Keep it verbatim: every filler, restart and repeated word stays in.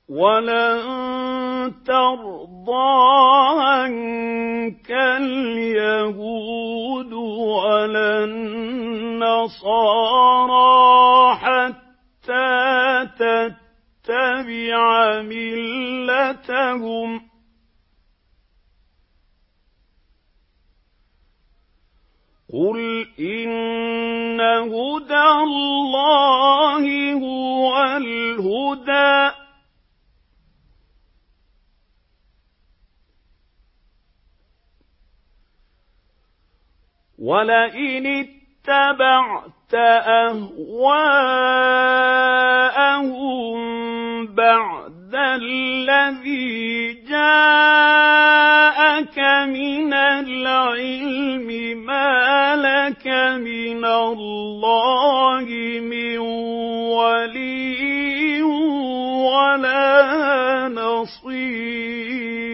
وَلَن تَرْضَىٰ عَنكَ الْيَهُودُ وَلَا النَّصَارَىٰ حَتَّىٰ تَتَّبِعَ مِلَّتَهُمْ ۗ قُلْ إِنَّ هُدَى اللَّهِ هُوَ الْهُدَىٰ ۗ وَلَئِنِ اتَّبَعْتَ أَهْوَاءَهُم بَعْدَ الَّذِي جَاءَكَ مِنَ الْعِلْمِ مَا لَكَ مِنَ اللَّهِ مِن وَلِيٍّ وَلَا نَصِيرٍ.